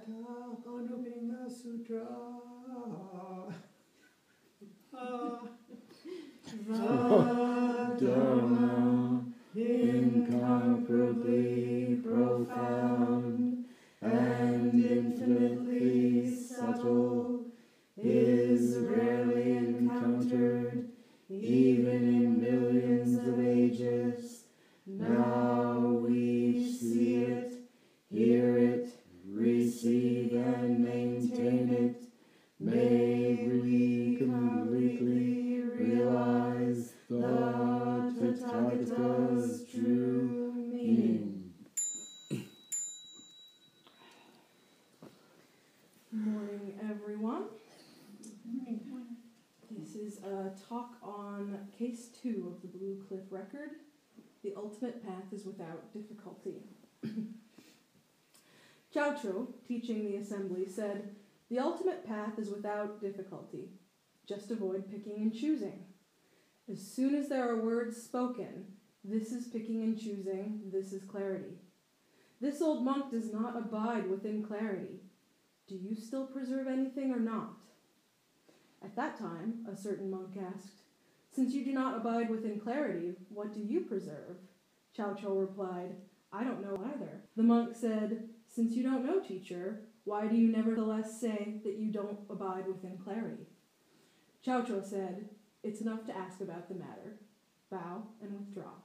Anupinga Sutra. Dharma, incomparably profound and infinitely subtle, is rarely encountered, even in millions of ages. Now we see it, hear it, receive and maintain it. May we completely realize the Tathagata's true meaning. Morning, everyone. This is a talk on Case 2 of the Blue Cliff Record. The ultimate path is without difficulty. Chow Cho, teaching the assembly, said, "The ultimate path is without difficulty. Just avoid picking and choosing. As soon as there are words spoken, this is picking and choosing, this is clarity. This old monk does not abide within clarity. Do you still preserve anything or not?" At that time, a certain monk asked, "Since you do not abide within clarity, what do you preserve?" Chow Cho replied, "I don't know either." The monk said, "Since you don't know, teacher, why do you nevertheless say that you don't abide within clarity?" Chow Cho said, "It's enough to ask about the matter. Bow and withdraw."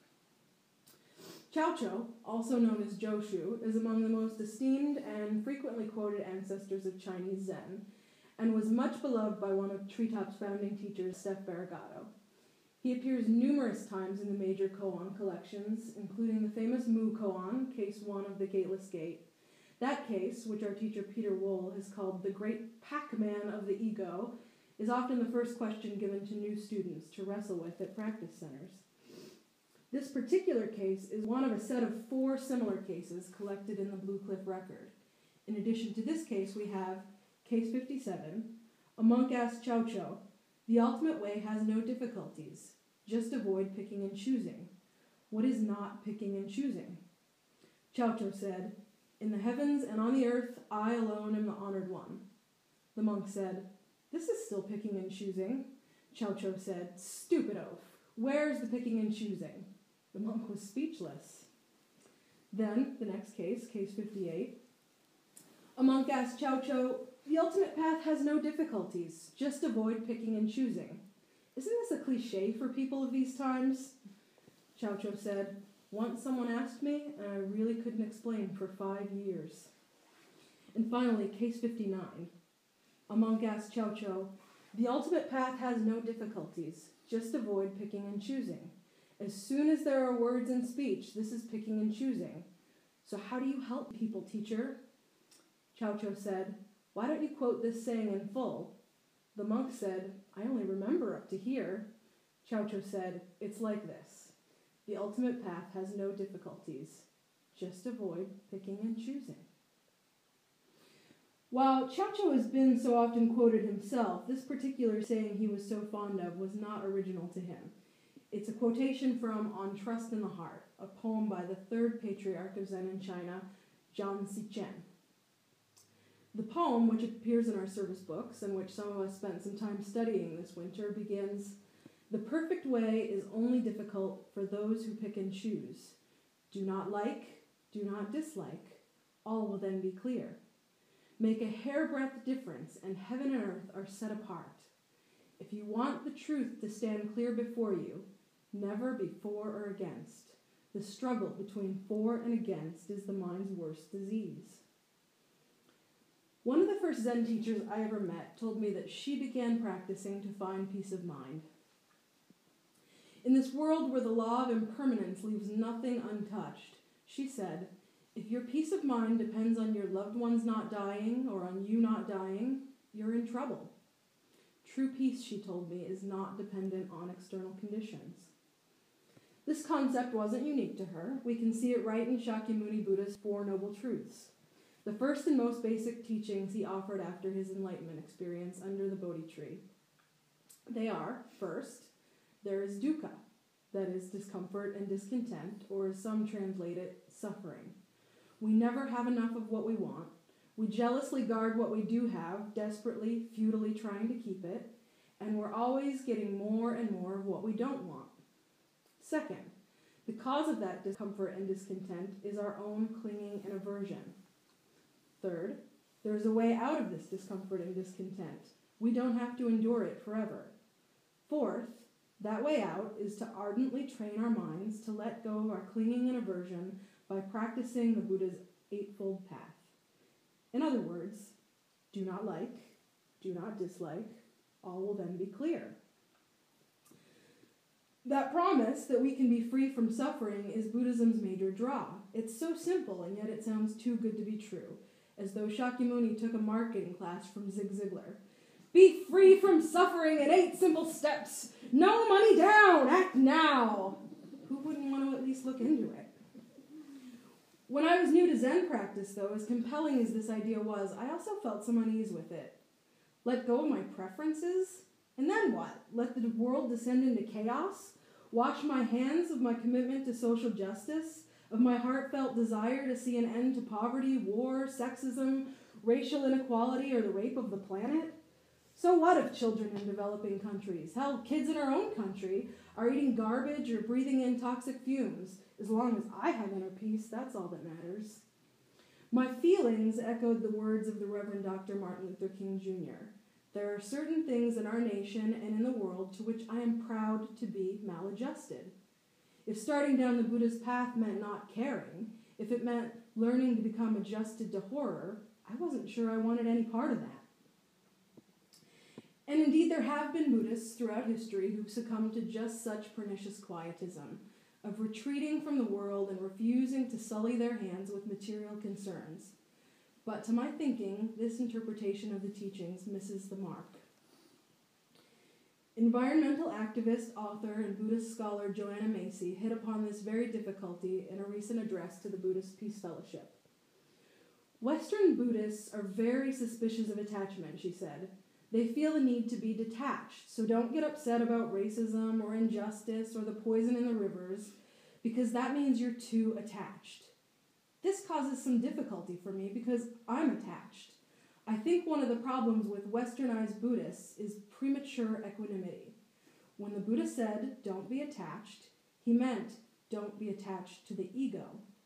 Chow Cho, also known as Joshu, is among the most esteemed and frequently quoted ancestors of Chinese Zen, and was much beloved by one of Treetop's founding teachers, Steph Barragato. He appears numerous times in the major koan collections, including the famous Mu koan, Case 1 of the Gateless Gate. That case, which our teacher Peter Wohl has called the Great Pac-Man of the Ego, is often the first question given to new students to wrestle with at practice centers. This particular case is one of a set of 4 similar cases collected in the Blue Cliff Record. In addition to this case, we have Case 57. A monk asked Chow Cho, "The ultimate way has no difficulties. Just avoid picking and choosing. What is not picking and choosing?" Chow Cho said, "In the heavens and on the earth, I alone am the honored one." The monk said, "This is still picking and choosing." Chow Cho said, "Stupid oaf, where's the picking and choosing?" The monk was speechless. Then, the next case, Case 58. A monk asked Chow Cho, "The ultimate path has no difficulties. Just avoid picking and choosing. Isn't this a cliche for people of these times?" Chow Cho said, "Once someone asked me, and I really couldn't explain for 5 years." And finally, Case 59. A monk asked Chow Cho, "The ultimate path has no difficulties. Just avoid picking and choosing. As soon as there are words in speech, this is picking and choosing. So how do you help people, teacher?" Chow Cho said, "Why don't you quote this saying in full?" The monk said, "I only remember up to here." Chow Cho said, "It's like this. The ultimate path has no difficulties. Just avoid picking and choosing." While Chow Cho has been so often quoted himself, this particular saying he was so fond of was not original to him. It's a quotation from On Trust in the Heart, a poem by the 3rd patriarch of Zen in China, Jian Zichen. The poem, which appears in our service books and which some of us spent some time studying this winter, begins, "The perfect way is only difficult for those who pick and choose. Do not like, do not dislike. All will then be clear. Make a hairbreadth difference, and heaven and earth are set apart. If you want the truth to stand clear before you, never be for or against. The struggle between for and against is the mind's worst disease." One of the first Zen teachers I ever met told me that she began practicing to find peace of mind. In this world where the law of impermanence leaves nothing untouched, she said, if your peace of mind depends on your loved ones not dying or on you not dying, you're in trouble. True peace, she told me, is not dependent on external conditions. This concept wasn't unique to her. We can see it right in Shakyamuni Buddha's 4 Noble Truths, the first and most basic teachings he offered after his enlightenment experience under the Bodhi tree. They are, first, there is dukkha, that is discomfort and discontent, or as some translate it, suffering. We never have enough of what we want. We jealously guard what we do have, desperately, futilely trying to keep it, and we're always getting more and more of what we don't want. Second, the cause of that discomfort and discontent is our own clinging and aversion. Third, there is a way out of this discomfort and discontent. We don't have to endure it forever. Fourth, that way out is to ardently train our minds to let go of our clinging and aversion by practicing the Buddha's Eightfold Path. In other words, do not like, do not dislike, all will then be clear. That promise that we can be free from suffering is Buddhism's major draw. It's so simple, and yet it sounds too good to be true, as though Shakyamuni took a marketing class from Zig Ziglar. Be free from suffering in 8 simple steps. No money down. Act now. Who wouldn't want to at least look into it? When I was new to Zen practice, though, as compelling as this idea was, I also felt some unease with it. Let go of my preferences? And then what? Let the world descend into chaos? Wash my hands of my commitment to social justice, of my heartfelt desire to see an end to poverty, war, sexism, racial inequality, or the rape of the planet? So what if children in developing countries, hell, kids in our own country, are eating garbage or breathing in toxic fumes? As long as I have inner peace, that's all that matters. My feelings echoed the words of the Reverend Dr. Martin Luther King Jr. There are certain things in our nation and in the world to which I am proud to be maladjusted. If starting down the Buddha's path meant not caring, if it meant learning to become adjusted to horror, I wasn't sure I wanted any part of that. And indeed, there have been Buddhists throughout history who've succumbed to just such pernicious quietism, of retreating from the world and refusing to sully their hands with material concerns. But to my thinking, this interpretation of the teachings misses the mark. Environmental activist, author, and Buddhist scholar Joanna Macy hit upon this very difficulty in a recent address to the Buddhist Peace Fellowship. Western Buddhists are very suspicious of attachment, she said. They feel the need to be detached, so don't get upset about racism or injustice or the poison in the rivers, because that means you're too attached. This causes some difficulty for me because I'm attached. I think one of the problems with westernized Buddhists is premature equanimity. When the Buddha said, don't be attached, he meant, don't be attached to the ego.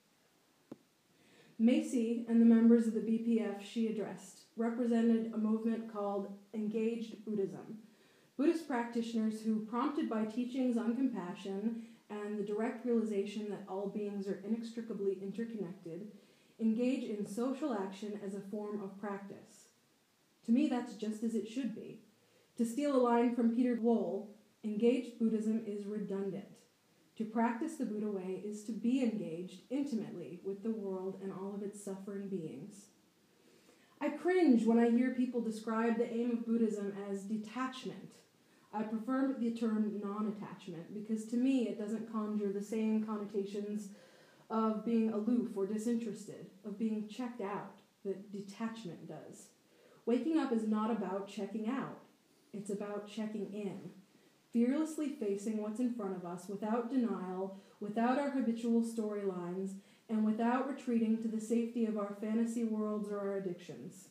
Macy and the members of the BPF she addressed represented a movement called Engaged Buddhism. Buddhist practitioners who, prompted by teachings on compassion and the direct realization that all beings are inextricably interconnected, engage in social action as a form of practice. To me, that's just as it should be. To steal a line from Peter Wohl, engaged Buddhism is redundant. To practice the Buddha way is to be engaged intimately with the world and all of its suffering beings. I cringe when I hear people describe the aim of Buddhism as detachment. I prefer the term non-attachment because to me it doesn't conjure the same connotations of being aloof or disinterested, of being checked out that detachment does. Waking up is not about checking out. It's about checking in, fearlessly facing what's in front of us without denial, without our habitual storylines, and without retreating to the safety of our fantasy worlds or our addictions.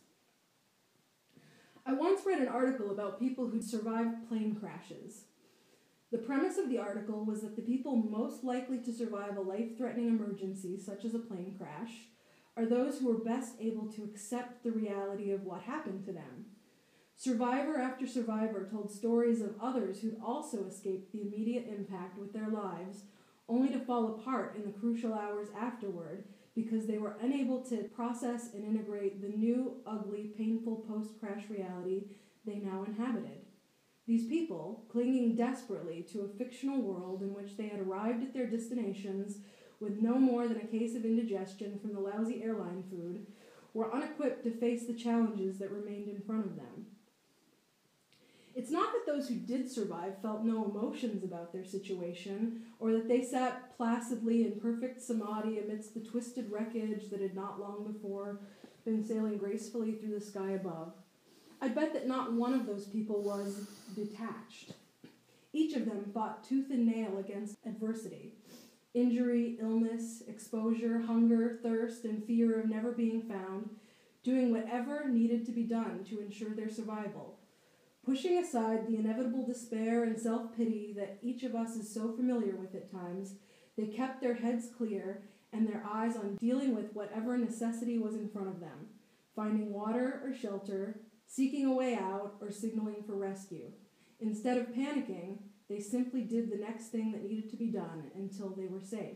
I once read an article about people who survived plane crashes. The premise of the article was that the people most likely to survive a life-threatening emergency, such as a plane crash, are those who are best able to accept the reality of what happened to them. Survivor after survivor told stories of others who'd also escaped the immediate impact with their lives, only to fall apart in the crucial hours afterward because they were unable to process and integrate the new, ugly, painful post-crash reality they now inhabited. These people, clinging desperately to a fictional world in which they had arrived at their destinations with no more than a case of indigestion from the lousy airline food, were unequipped to face the challenges that remained in front of them. It's not that those who did survive felt no emotions about their situation, or that they sat placidly in perfect samadhi amidst the twisted wreckage that had not long before been sailing gracefully through the sky above. I bet that not one of those people was detached. Each of them fought tooth and nail against adversity. Injury, illness, exposure, hunger, thirst, and fear of never being found, doing whatever needed to be done to ensure their survival. Pushing aside the inevitable despair and self-pity that each of us is so familiar with at times, they kept their heads clear and their eyes on dealing with whatever necessity was in front of them, finding water or shelter, seeking a way out, or signaling for rescue. Instead of panicking, they simply did the next thing that needed to be done until they were safe.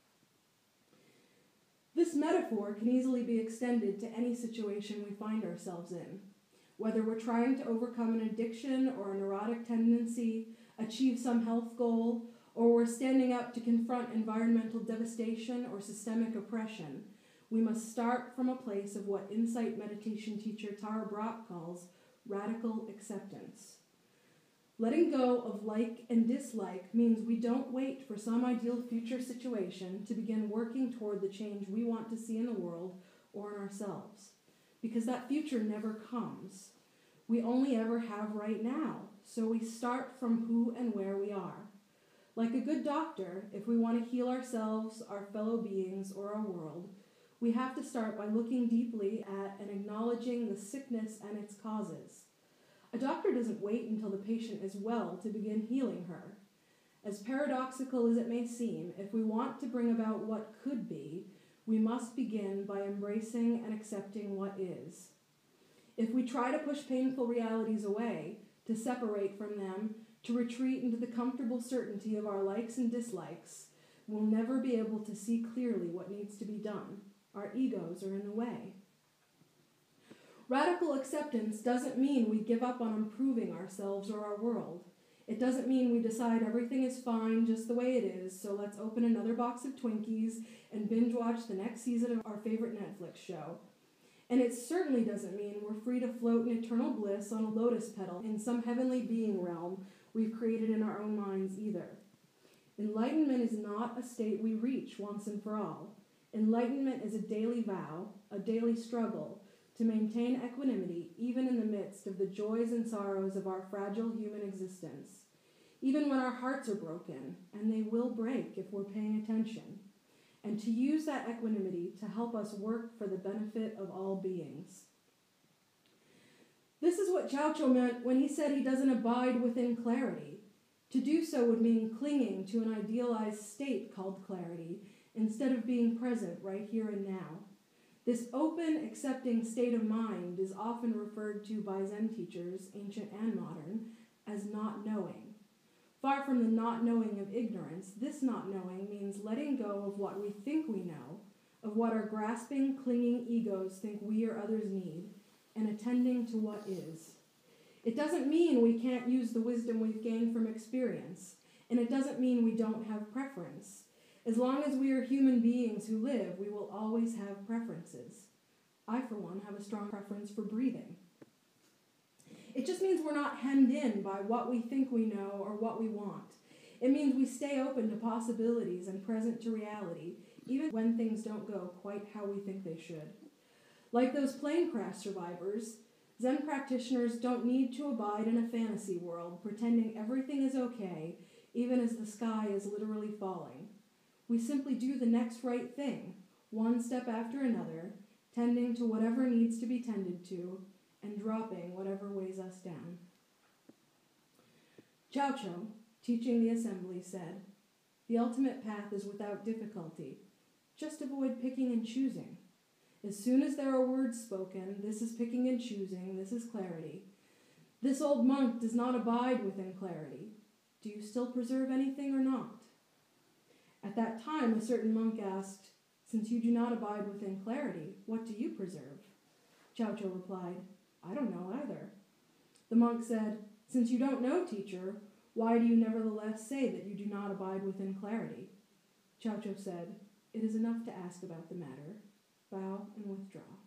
This metaphor can easily be extended to any situation we find ourselves in. Whether we're trying to overcome an addiction or a neurotic tendency, achieve some health goal, or we're standing up to confront environmental devastation or systemic oppression, we must start from a place of what Insight meditation teacher Tara Brach calls radical acceptance. Letting go of like and dislike means we don't wait for some ideal future situation to begin working toward the change we want to see in the world or in ourselves, because that future never comes. We only ever have right now, so we start from who and where we are. Like a good doctor, if we want to heal ourselves, our fellow beings, or our world, we have to start by looking deeply at and acknowledging the sickness and its causes. A doctor doesn't wait until the patient is well to begin healing her. As paradoxical as it may seem, if we want to bring about what could be, we must begin by embracing and accepting what is. If we try to push painful realities away, to separate from them, to retreat into the comfortable certainty of our likes and dislikes, we'll never be able to see clearly what needs to be done. Our egos are in the way. Radical acceptance doesn't mean we give up on improving ourselves or our world. It doesn't mean we decide everything is fine just the way it is, so let's open another box of Twinkies and binge watch the next season of our favorite Netflix show. And it certainly doesn't mean we're free to float in eternal bliss on a lotus petal in some heavenly being realm we've created in our own minds either. Enlightenment is not a state we reach once and for all. Enlightenment is a daily vow, a daily struggle, to maintain equanimity even in the midst of the joys and sorrows of our fragile human existence, even when our hearts are broken, and they will break if we're paying attention, and to use that equanimity to help us work for the benefit of all beings. This is what Choucho meant when he said he doesn't abide within clarity. To do so would mean clinging to an idealized state called clarity instead of being present right here and now. This open, accepting state of mind is often referred to by Zen teachers, ancient and modern, as not knowing. Far from the not knowing of ignorance, this not knowing means letting go of what we think we know, of what our grasping, clinging egos think we or others need, and attending to what is. It doesn't mean we can't use the wisdom we've gained from experience, and it doesn't mean we don't have preference. As long as we are human beings who live, we will always have preferences. I, for one, have a strong preference for breathing. It just means we're not hemmed in by what we think we know or what we want. It means we stay open to possibilities and present to reality, even when things don't go quite how we think they should. Like those plane crash survivors, Zen practitioners don't need to abide in a fantasy world, pretending everything is okay, even as the sky is literally falling. We simply do the next right thing, one step after another, tending to whatever needs to be tended to, and dropping whatever weighs us down. Choucho, teaching the assembly, said, "The ultimate path is without difficulty. Just avoid picking and choosing. As soon as there are words spoken, this is picking and choosing, this is clarity. This old monk does not abide within clarity. Do you still preserve anything or not?" At that time, a certain monk asked, "Since you do not abide within clarity, what do you preserve?" Choucho replied, "I don't know either." The monk said, "Since you don't know, teacher, why do you nevertheless say that you do not abide within clarity?" Choucho said, "It is enough to ask about the matter. Bow and withdraw."